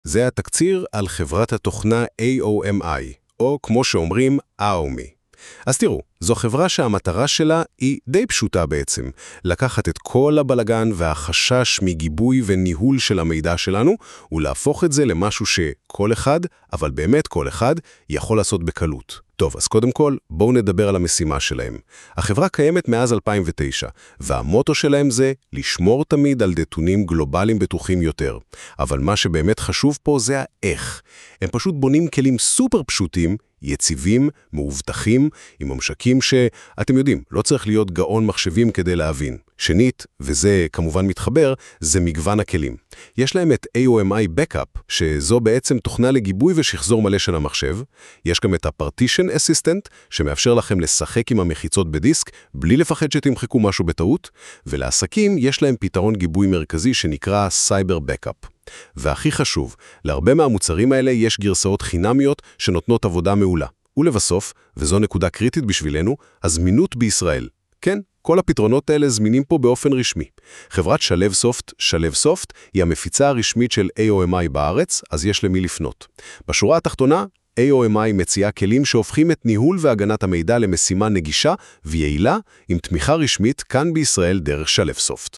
זה התקציר על חברת התוכנה AOMI, או כמו שאומרים, AOMI. אז תראו, זו חברה שהמטרה שלה היא די פשוטה בעצם, לקחת את כל הבלגן והחשש מגיבוי וניהול של המידע שלנו, ולהפוך את זה למשהו שכל אחד, אבל באמת כל אחד, יכול לעשות בקלות. טוב, אז קודם כל, בואו נדבר על המשימה שלהם. החברה קיימת מאז 2009, והמוטו שלהם זה לשמור תמיד על נתונים גלובליים בטוחים יותר. אבל מה שבאמת חשוב פה זה האיך. הם פשוט בונים כלים סופר פשוטים, יציבים, מאובטחים, עם ממשקים שאתם יודעים, לא צריך להיות גאון מחשבים כדי להבין. שנית, וזה כמובן מתחבר, זה מגוון הכלים. יש להם את AOMI Backup, שזו בעצם תוכנה לגיבוי ושחזור מלא של המחשב. יש גם את ה-Partition Assistant, שמאפשר לכם לשחק עם המחיצות בדיסק, בלי לפחד שתמחקו משהו בטעות. ולעסקים יש להם פתרון גיבוי מרכזי שנקרא Cyber Backup. והכי חשוב, להרבה מהמוצרים האלה יש גרסאות חינמיות שנותנות עבודה מעולה. ולבסוף, וזו נקודה קריטית בשבילנו, הזמינות בישראל. כן, כל הפתרונות האלה זמינים פה באופן רשמי. חברת שלב סופט היא המפיצה הרשמית של AOMI בארץ, אז יש למי לפנות. בשורה התחתונה, AOMI מציעה כלים שהופכים את ניהול והגנת המידע למשימה נגישה ויעילה עם תמיכה רשמית כאן בישראל דרך שלב סופט.